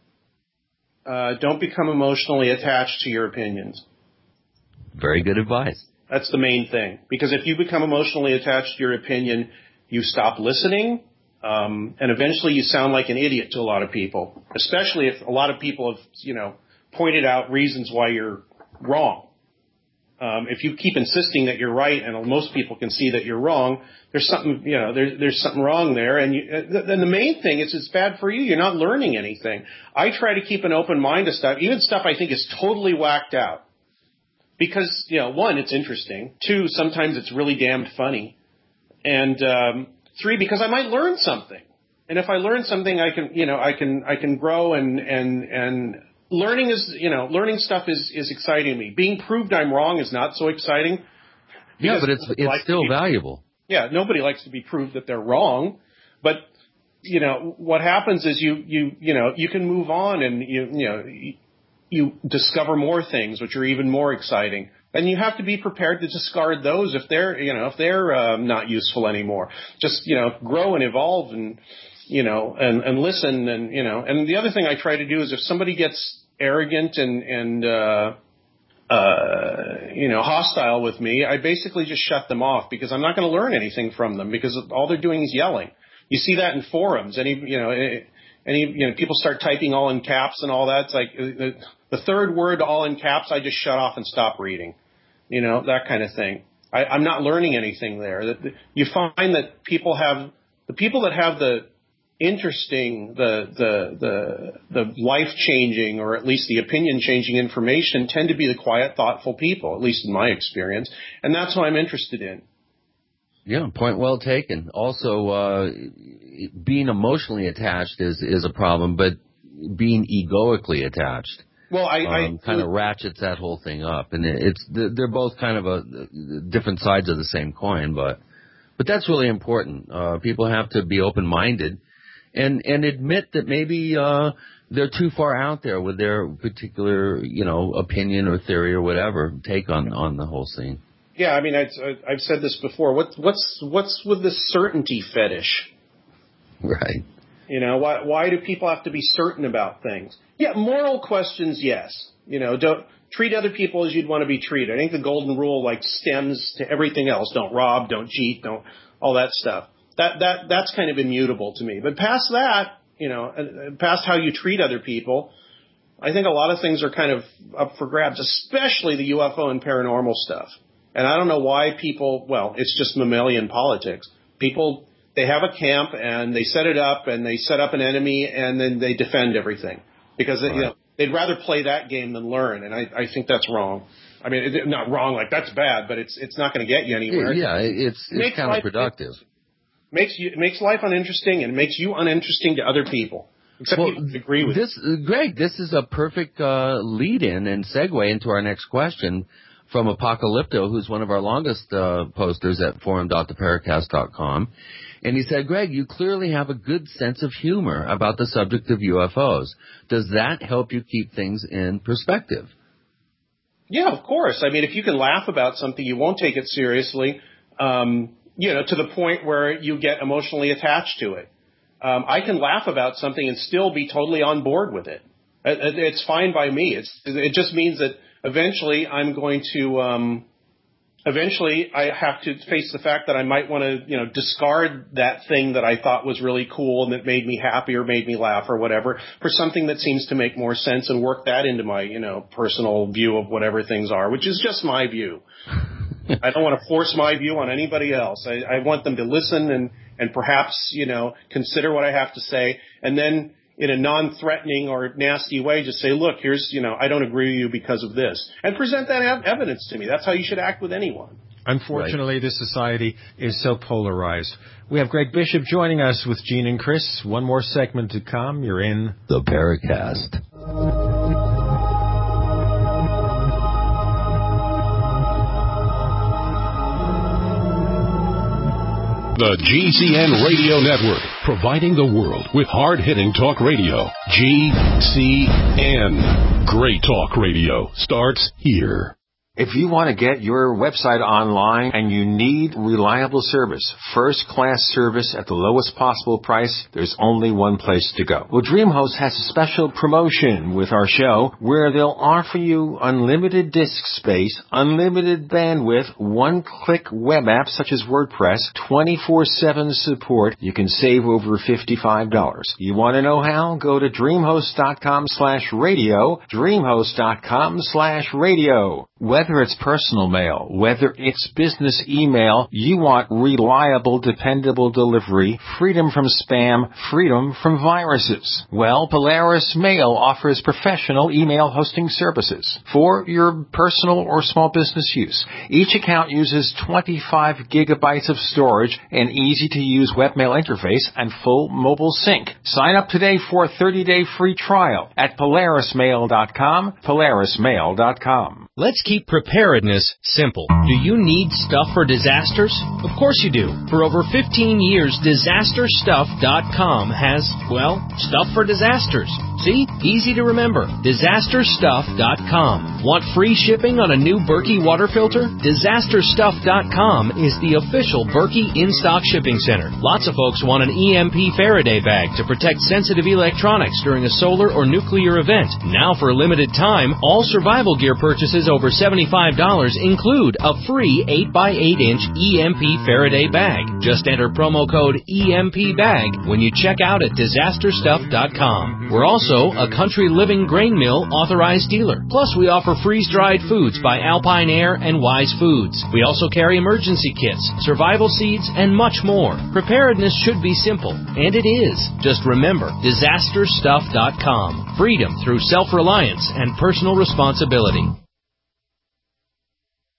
Uh, don't become emotionally attached to your opinions. Very good advice. That's the main thing. Because if you become emotionally attached to your opinion, you stop listening, um, and eventually you sound like an idiot to a lot of people, especially if a lot of people have, you know, pointed out reasons why you're wrong. Um, if you keep insisting that you're right, and most people can see that you're wrong, there's something, you know, there, there's something wrong there. And you, then the main thing is it's bad for you. You're not learning anything. I try to keep an open mind to stuff, even stuff I think is totally whacked out. Because, you know, one, it's interesting. Two, sometimes it's really damned funny. And um, three, because I might learn something. And if I learn something, I can, you know, I can, I can grow and and and learning is, you know, learning stuff is is exciting to me. Being proved I'm wrong is not so exciting. Yeah, but it's it's like still be, valuable. Yeah, nobody likes to be proved that they're wrong, but you know what happens is you you you know you can move on and you you know. You, you discover more things which are even more exciting. And you have to be prepared to discard those if they're, you know, if they're um, not useful anymore. Just, you know, grow and evolve and, you know, and, and listen and, you know. And the other thing I try to do is if somebody gets arrogant and, and uh, uh, you know, hostile with me, I basically just shut them off because I'm not going to learn anything from them because all they're doing is yelling. You see that in forums. Any, you know, any, you know, people start typing all in caps and all that. It's like uh, the third word all in caps, I just shut off and stop reading. You know, that kind of thing. I, I'm not learning anything there. You find that people have the people that have the interesting, the the the the life changing, or at least the opinion changing information tend to be the quiet, thoughtful people, at least in my experience, and that's what I'm interested in. Yeah, point well taken. Also, uh, being emotionally attached is is a problem, but being egoically attached well, I, um, I kind of ratchets that whole thing up, and it's they're both kind of a different sides of the same coin, but but that's really important. Uh, people have to be open-minded and and admit that maybe uh, they're too far out there with their particular, you know, opinion or theory or whatever take on on the whole scene. Yeah, I mean, I've, I've said this before. What, what's what's with this certainty fetish? Right. You know, why why do people have to be certain about things? Yeah, moral questions, yes. You know, don't treat other people as you'd want to be treated. I think the golden rule like stems to everything else. Don't rob, don't cheat, don't all that stuff. That that that's kind of immutable to me. But past that, you know, past how you treat other people, I think a lot of things are kind of up for grabs, especially the U F O and paranormal stuff. And I don't know why people, well, it's just mammalian politics. People, they have a camp and they set it up and they set up an enemy and then they defend everything. Because, right. you know, they'd rather play that game than learn. And I, I think that's wrong. I mean, it, not wrong, like that's bad, but it's it's not going to get you anywhere. Yeah, it's, it's it counterproductive. Life, makes you, it makes life uninteresting and it makes you uninteresting to other people. Except well, people agree with this. it. Greg, this is a perfect uh, lead-in and segue into our next question from Apocalypto, who's one of our longest uh, posters at forum dot the paracast dot com. And he said, Greg, you clearly have a good sense of humor about the subject of U F Os. Does that help you keep things in perspective? Yeah, of course. I mean, if you can laugh about something, you won't take it seriously, um, you know, to the point where you get emotionally attached to it. Um, I can laugh about something and still be totally on board with it. it it's fine by me. It's, it just means that eventually I'm going to, um, eventually I have to face the fact that I might want to, you know, discard that thing that I thought was really cool and that made me happy or made me laugh or whatever for something that seems to make more sense and work that into my, you know, personal view of whatever things are, which is just my view. I don't want to force my view on anybody else. I, I want them to listen and, and perhaps, you know, consider what I have to say and then in a non-threatening or nasty way, just say, look, here's, you know, I don't agree with you because of this. And present that ev- evidence to me. That's how you should act with anyone. Unfortunately, right. This society is so polarized. We have Greg Bishop joining us with Gene and Chris. One more segment to come. You're in the Paracast. The G C N Radio Network, providing the world with hard-hitting talk radio. G C N. Great talk radio starts here. If you want to get your website online and you need reliable service, first-class service at the lowest possible price, there's only one place to go. Well, DreamHost has a special promotion with our show where they'll offer you unlimited disk space, unlimited bandwidth, one-click web apps such as WordPress, twenty-four seven support. You can save over fifty-five dollars. You want to know how? Go to DreamHost.com slash radio, DreamHost.com slash radio. Whether it's personal mail, whether it's business email, you want reliable, dependable delivery, freedom from spam, freedom from viruses. Well, Polaris Mail offers professional email hosting services for your personal or small business use. Each account uses twenty-five gigabytes of storage, an easy-to-use webmail interface, and full mobile sync. Sign up today for a thirty-day free trial at Polaris Mail dot com, Polaris Mail dot com. Let's keep preparedness simple. Do you need stuff for disasters? Of course you do. For over fifteen years, disaster stuff dot com has, well, stuff for disasters. See? Easy to remember. disaster stuff dot com. Want free shipping on a new Berkey water filter? disaster stuff dot com is the official Berkey in-stock shipping center. Lots of folks want an E M P Faraday bag to protect sensitive electronics during a solar or nuclear event. Now for a limited time, all survival gear purchases over seventy-five dollars include a free eight by eight inch E M P Faraday bag. Just enter promo code E M P bag when you check out at disaster stuff dot com. We're also a Country Living Grain Mill authorized dealer. Plus, we offer freeze-dried foods by Alpine Air and Wise Foods. We also carry emergency kits, survival seeds, and much more. Preparedness should be simple, and it is. Just remember, disaster stuff dot com. Freedom through self-reliance and personal responsibility.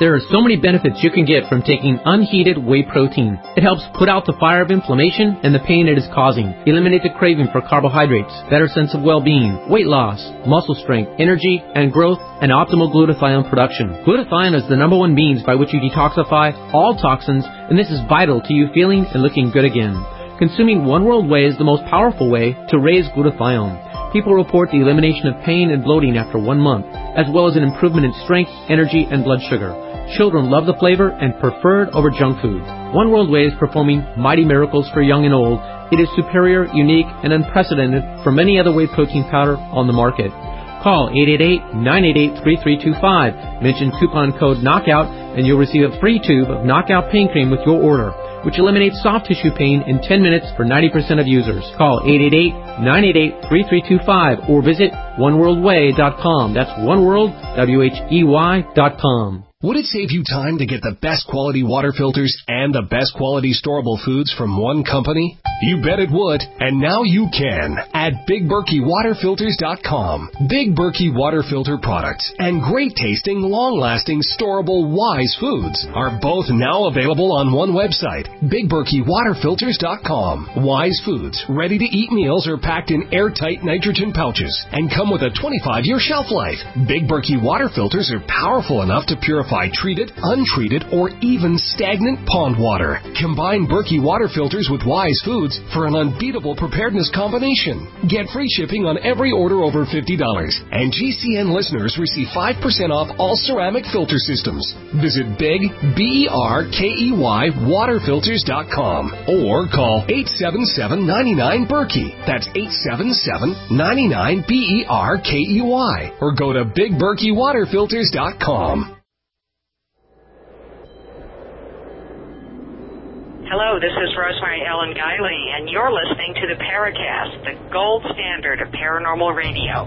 There are so many benefits you can get from taking unheated whey protein. It helps put out the fire of inflammation and the pain it is causing, eliminate the craving for carbohydrates, better sense of well-being, weight loss, muscle strength, energy and growth, and optimal glutathione production. Glutathione is the number one means by which you detoxify all toxins, and this is vital to you feeling and looking good again. Consuming One World Whey is the most powerful way to raise glutathione. People report the elimination of pain and bloating after one month, as well as an improvement in strength, energy, and blood sugar. Children love the flavor and prefer it over junk food. One World Whey is performing mighty miracles for young and old. It is superior, unique, and unprecedented from any other whey protein powder on the market. Call eight eight eight, nine eight eight, three three two five. Mention coupon code KNOCKOUT and you'll receive a free tube of Knockout Pain Cream with your order, which eliminates soft tissue pain in ten minutes for ninety percent of users. Call eight eight eight, nine eight eight, three three two five or visit one world way dot com. That's oneworld, W H E Y dot com. Would it save you time to get the best quality water filters and the best quality storable foods from one company? You bet it would, and now you can at Big Berkey Water Filters dot com. Big Berkey Water Filter products and great tasting, long-lasting, storable Wise foods are both now available on one website, Big Berkey Water Filters dot com. Wise foods, ready-to-eat meals are packed in airtight nitrogen pouches and come with a twenty-five year shelf life. Big Berkey Water Filters are powerful enough to purify treated, untreated, or even stagnant pond water. Combine Berkey Water Filters with Wise foods for an unbeatable preparedness combination. Get free shipping on every order over fifty dollars, and G C N listeners receive five percent off all ceramic filter systems. Visit Big, B E R K E Y, Water Filters dot com or call eight seven seven, nine nine, Berkey. That's eight seven seven, nine nine, B E R K E Y. Or go to Big Berkey Water Filters dot com. Hello, this is Rosemary Ellen Guiley, and you're listening to the Paracast, the gold standard of paranormal radio.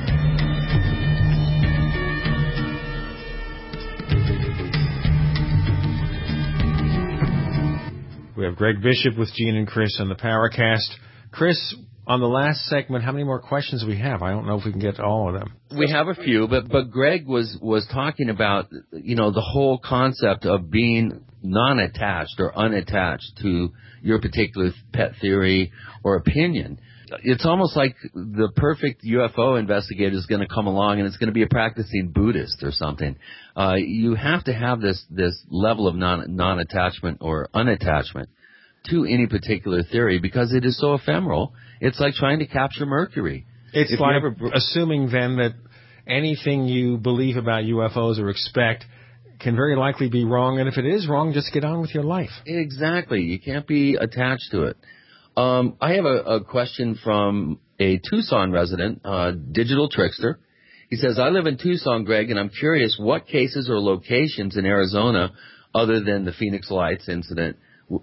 We have Greg Bishop with Gene and Chris on the Paracast. Chris, on the last segment, how many more questions do we have? I don't know if we can get to all of them. We have a few, but but Greg was was talking about, you know, the whole concept of being non-attached or unattached to your particular pet theory or opinion. It's almost like the perfect U F O investigator is going to come along and it's going to be a practicing Buddhist or something. Uh, you have to have this this level of non non-attachment or unattachment to any particular theory because it is so ephemeral. It's like trying to capture Mercury. It's if like ever... assuming then that anything you believe about U F Os or expect can very likely be wrong, and if it is wrong, just get on with your life. Exactly. You can't be attached to it. Um, I have a, a question from a Tucson resident, uh, Digital Trickster. He says, I live in Tucson, Greg, and I'm curious what cases or locations in Arizona, other than the Phoenix Lights incident,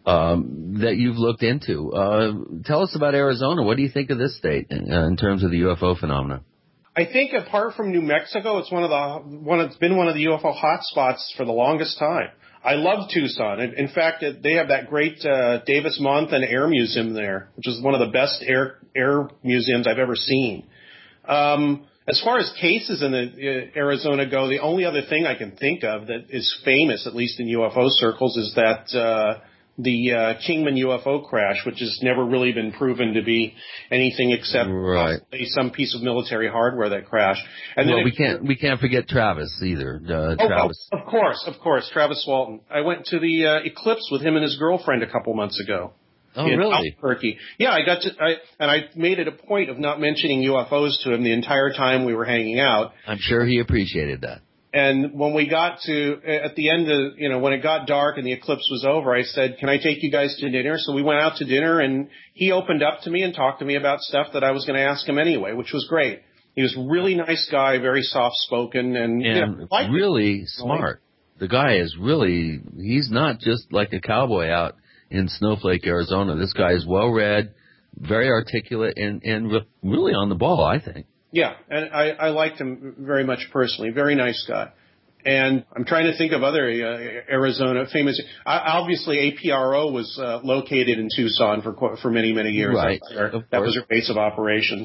um, that you've looked into. Uh, tell us about Arizona. What do you think of this state in, uh, in terms of the U F O phenomena? I think apart from New Mexico, it's one of the one. It's been one of the U F O hotspots for the longest time. I love Tucson. In fact, they have that great uh, Davis Monthan Air Museum there, which is one of the best air air museums I've ever seen. Um, as far as cases in the, uh, Arizona go, the only other thing I can think of that is famous, at least in U F O circles, is that uh, the uh, Kingman U F O crash, which has never really been proven to be anything except right. some piece of military hardware that crashed. And well, then we it, can't we can't forget Travis either. Uh, oh, Travis. Oh, of course, of course, Travis Walton. I went to the uh, eclipse with him and his girlfriend a couple months ago. Oh, in really? Albuquerque. Yeah, I got to, I, and I made it a point of not mentioning U F Os to him the entire time we were hanging out. I'm sure he appreciated that. And when we got to, at the end of, you know, when it got dark and the eclipse was over, I said, can I take you guys to dinner? So we went out to dinner, and he opened up to me and talked to me about stuff that I was going to ask him anyway, which was great. He was a really nice guy, very soft-spoken, and, and you know, liked really it. smart. The guy is really, he's not just like a cowboy out in Snowflake, Arizona. This guy is well-read, very articulate, and, and really on the ball, I think. Yeah, and I, I liked him very much personally. Very nice guy. And I'm trying to think of other uh, Arizona famous. Uh, obviously, A P R O was uh, located in Tucson for for many, many years. Right. That was their base of operations.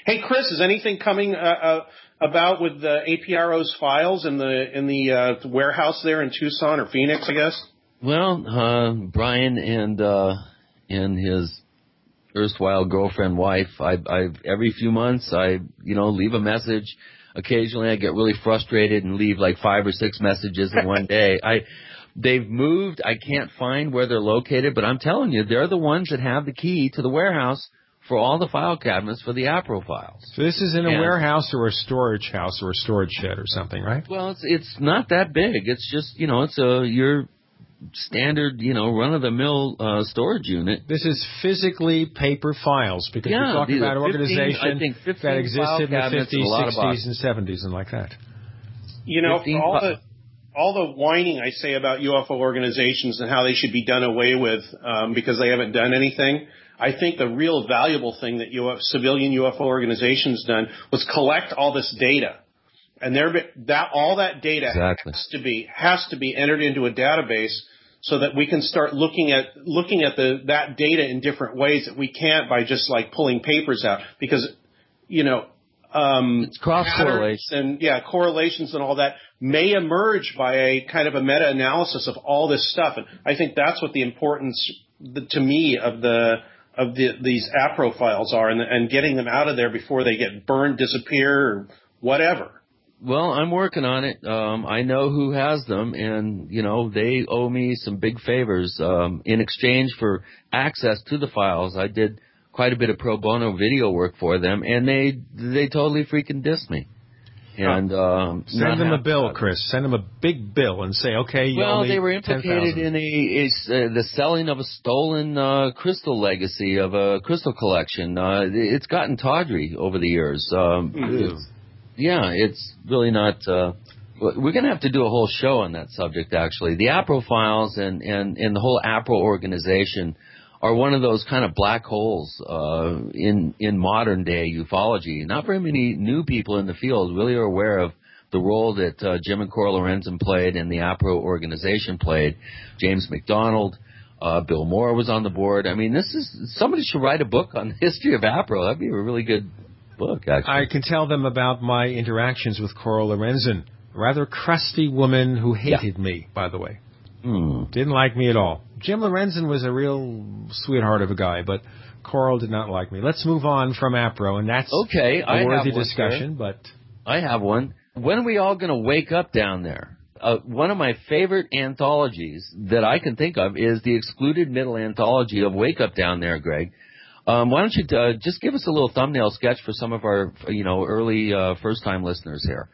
Hey, Chris, is anything coming uh, uh, about with the A P R O's files in the in the uh, warehouse there in Tucson or Phoenix, I guess? Well, uh, Brian and uh, and his erstwhile girlfriend, wife, I, I every few months I you know leave a message. Occasionally, I get really frustrated and leave like five or six messages in one day. I they've moved. I can't find where they're located, but I'm telling you, they're the ones that have the key to the warehouse for all the file cabinets for the APRO files. So this is in a and, warehouse or a storage house or a storage shed or something, right? Well, it's it's not that big. It's just, you know, it's a your standard, you know, run-of-the-mill uh, storage unit. This is physically paper files because yeah, we're talking about an organization I think that existed in the fifties, sixties, and seventies and like that. You know, for all the all the whining I say about U F O organizations and how they should be done away with um, because they haven't done anything, I think the real valuable thing that U F, civilian U F O organizations done was collect all this data, and there that all that data exactly. has to be has to be entered into a database so that we can start looking at looking at the that data in different ways that we can't by just like pulling papers out because you know um, it's cross correlation and yeah correlations and all that may emerge by a kind of a meta analysis of all this stuff, and I think that's what the importance the, to me of the of the, these APRO files are, and, and getting them out of there before they get burned, disappear, or whatever. Well, I'm working on it. Um, I know who has them, and, you know, they owe me some big favors. Um, in exchange for access to the files, I did quite a bit of pro bono video work for them, and they they totally freaking dissed me. And um, Send them a bill, Chris. Send them a big bill and say, okay, you well, owe me they were implicated ten thousand. in a, a uh, the selling of a stolen uh, crystal legacy of a crystal collection. Uh, it's gotten tawdry over the years. Um, mm-hmm. it's, yeah, it's really not. Uh, we're going to have to do a whole show on that subject. Actually, the APRO files and and and the whole APRO organization are one of those kind of black holes uh, in in modern day ufology. Not very many new people in the field really are aware of the role that uh, Jim and Cora Lorenzen played and the APRO organization played. James McDonald, uh, Bill Moore was on the board. I mean, this is somebody should write a book on the history of APRO. That'd be a really good book, actually. I can tell them about my interactions with Cora Lorenzen, a rather crusty woman who hated yeah. me, by the way. Hmm. Didn't like me at all. Jim Lorenzen was a real sweetheart of a guy, but Coral did not like me. Let's move on from APRO, and that's okay, a I worthy have one, discussion. sir. But I have one. When are we all going to wake up down there? Uh, one of my favorite anthologies that I can think of is the Excluded Middle Anthology of Wake Up Down There, Greg. Um, why don't you uh, just give us a little thumbnail sketch for some of our, you know, early uh, first-time listeners here.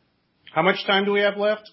How much time do we have left?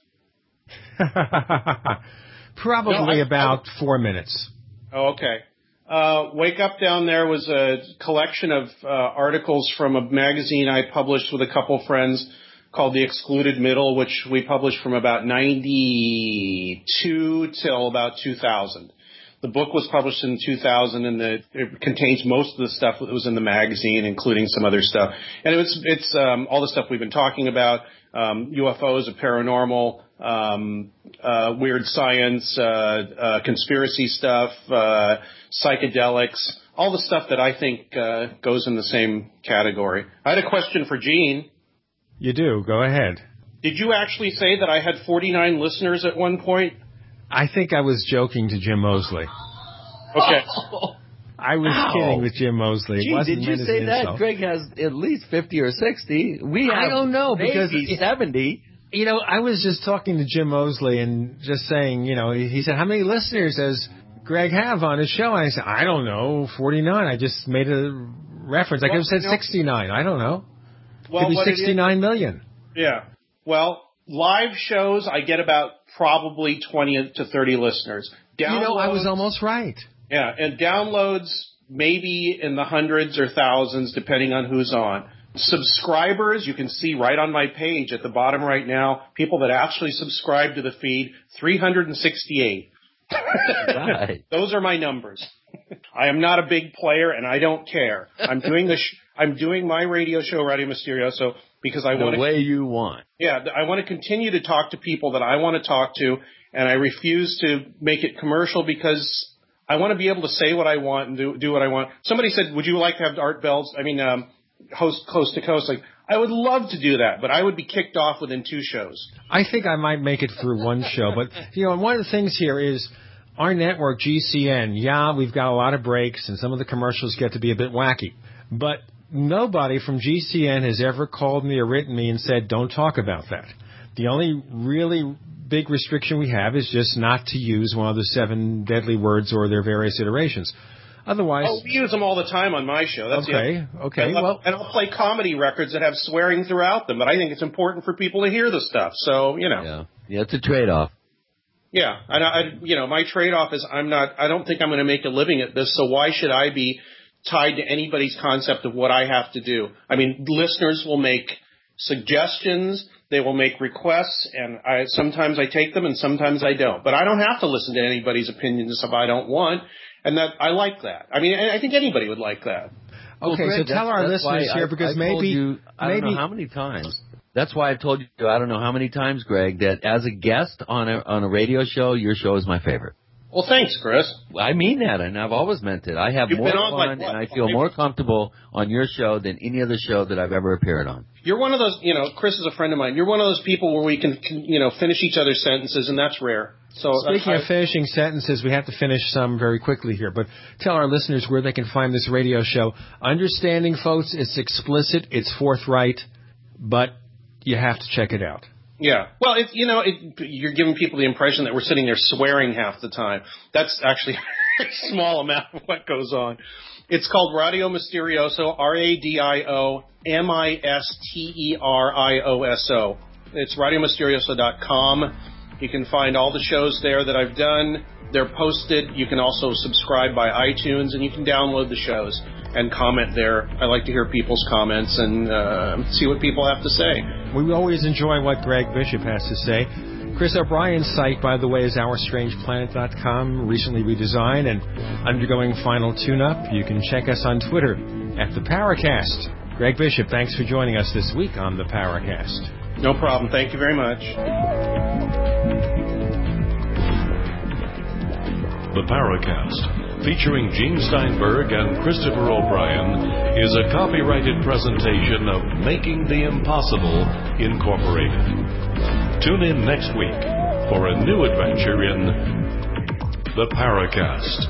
Probably no, I, about I, four minutes. Oh, okay. Uh, Wake Up Down There was a collection of uh, articles from a magazine I published with a couple friends called The Excluded Middle, which we published from about ninety-two till about two thousand. The book was published in two thousand, and the, it contains most of the stuff that was in the magazine, including some other stuff. And it was, it's um, all the stuff we've been talking about, um, U F Os, paranormal, um, uh, weird science, uh, uh, conspiracy stuff, uh, psychedelics, all the stuff that I think uh, goes in the same category. I had a question for Gene. You do. Go ahead. Did you actually say that I had forty-nine listeners at one point? I think I was joking to Jim Mosley. Okay. I was Ow. kidding with Jim Mosley. Gee, it wasn't did you meant say as an that? insult. Greg has at least fifty or sixty. We have I don't know, because maybe it, seventy. You know, I was just talking to Jim Mosley and just saying, you know, he said, how many listeners does Greg have on his show? And I said, I don't know, forty-nine. I just made a reference. I well, could have said you know, sixty-nine. I don't know. Well, could be what sixty-nine million. Yeah. Well, live shows, I get about probably twenty to thirty listeners. Downloads, you know, I was almost right. Yeah, and downloads maybe in the hundreds or thousands, depending on who's on. Subscribers, you can see right on my page at the bottom right now, people that actually subscribe to the feed, three hundred sixty-eight. Right. Those are my numbers. I am not a big player, and I don't care. I'm doing the sh- I'm doing my radio show, Radio Mysterioso, because I the want to. The way you want. Yeah, I want to continue to talk to people that I want to talk to, and I refuse to make it commercial because I want to be able to say what I want and do, do what I want. Somebody said, "Would you like to have Art Bell's?" I mean, um, host coast to coast. Like, I would love to do that, but I would be kicked off within two shows. I think I might make it through one show, but you know, one of the things here is our network, G C N. Yeah, we've got a lot of breaks, and some of the commercials get to be a bit wacky, but nobody from G C N has ever called me or written me and said, don't talk about that. The only really big restriction we have is just not to use one of the seven deadly words or their various iterations. Otherwise... Oh, we use them all the time on my show. That's okay, the, okay. And, well, and I'll play comedy records that have swearing throughout them, but I think it's important for people to hear the stuff. So, you know. Yeah, yeah it's a trade-off. Yeah, and I, you know, my trade-off is I'm not, I don't think I'm going to make a living at this, so why should I be tied to anybody's concept of what I have to do? I mean, listeners will make suggestions, they will make requests, and I sometimes I take them and sometimes I don't. But I don't have to listen to anybody's opinions if I don't want, and that I like that. I mean, I think anybody would like that. Okay, well, Greg, so tell our listeners here, I, because I maybe... You, I maybe, don't know how many times... That's why I've told you, I don't know how many times, Greg, that as a guest on a on a radio show, your show is my favorite. Well, thanks, Chris. I mean that, and I've always meant it. I have You've more been on, fun, like, what, and I feel more comfortable on your show than any other show that I've ever appeared on. You're one of those, you know, Chris is a friend of mine. You're one of those people where we can, can you know, finish each other's sentences, and that's rare. So Speaking that's, of finishing sentences, we have to finish some very quickly here, but tell our listeners where they can find this radio show. Understanding, folks, it's explicit, it's forthright, but you have to check it out. Yeah. Well, it, you know, it, you're giving people the impression that we're sitting there swearing half the time. That's actually a small amount of what goes on. It's called Radio Misterioso, R A D I O M I S T E R I O S O. It's radio misterioso dot com. You can find all the shows there that I've done. They're posted. You can also subscribe by iTunes, and you can download the shows and comment there. I like to hear people's comments and uh, see what people have to say. We always enjoy what Greg Bishop has to say. Chris O'Brien's site, by the way, is our strange planet dot com, recently redesigned and undergoing final tune-up. You can check us on Twitter at the Paracast. Greg Bishop, thanks for joining us this week on the Paracast. No problem. Thank you very much. The Paracast, featuring Gene Steinberg and Christopher O'Brien, is a copyrighted presentation of Making the Impossible, Incorporated. Tune in next week for a new adventure in The Paracast.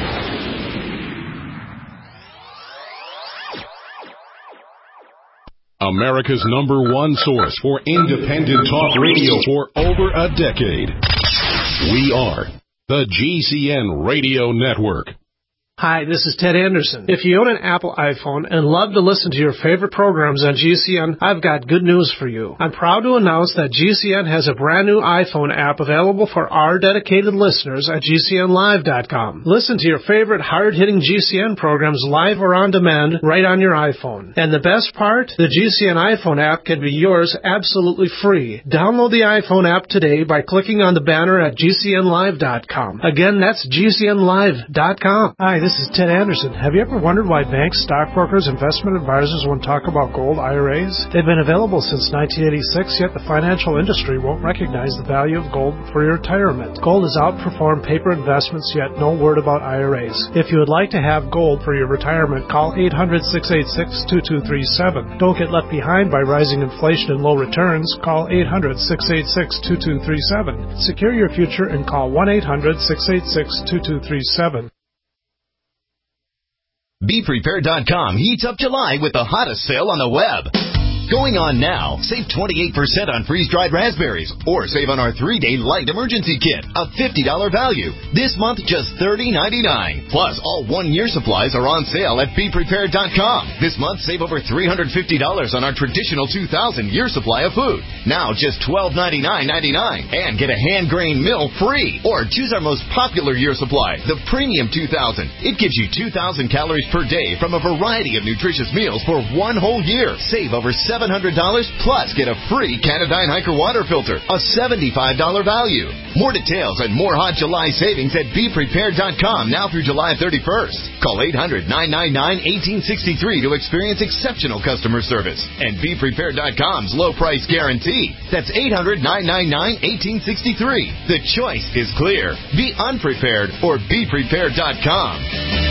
America's number one source for independent talk radio for over a decade. We are the G C N Radio Network. Hi, this is Ted Anderson. If you own an Apple iPhone and love to listen to your favorite programs on G C N, I've got good news for you. I'm proud to announce that G C N has a brand new iPhone app available for our dedicated listeners at G C N live dot com. Listen to your favorite hard-hitting G C N programs live or on demand right on your iPhone. And the best part? The G C N iPhone app can be yours absolutely free. Download the iPhone app today by clicking on the banner at G C N live dot com. Again, that's G C N live dot com. Hi, this is Ted Anderson. Have you ever wondered why banks, stockbrokers, investment advisors won't talk about gold I R As? They've been available since nineteen eighty-six, yet the financial industry won't recognize the value of gold for your retirement. Gold has outperformed paper investments, yet no word about I R As. If you would like to have gold for your retirement, call eight hundred, six eight six, two two three seven. Don't get left behind by rising inflation and low returns. Call eight hundred, six eight six, two two three seven. Secure your future and call one eight hundred, six eight six, two two three seven. Be Prepared dot com heats up July with the hottest sale on the web. Going on now. Save twenty-eight percent on freeze-dried raspberries, or save on our three-day light emergency kit, a fifty dollars value. This month, just thirty ninety-nine. Plus, all one-year supplies are on sale at Be Prepared dot com. This month, save over three hundred fifty dollars on our traditional two thousand year supply of food. Now, just twelve ninety-nine ninety-nine. And get a hand-grained mill free. Or choose our most popular year supply, the Premium two thousand. It gives you two thousand calories per day from a variety of nutritious meals for one whole year. Save over seven hundred dollars, plus get a free Canadyne Hiker water filter, a seventy-five dollars value. More details and more hot July savings at Be Prepared dot com now through July thirty-first. Call eight hundred, nine nine nine, one eight six three to experience exceptional customer service and Be Prepared dot com's low price guarantee. That's eight hundred, nine nine nine, one eight six three. The choice is clear. Be unprepared or Be Prepared dot com.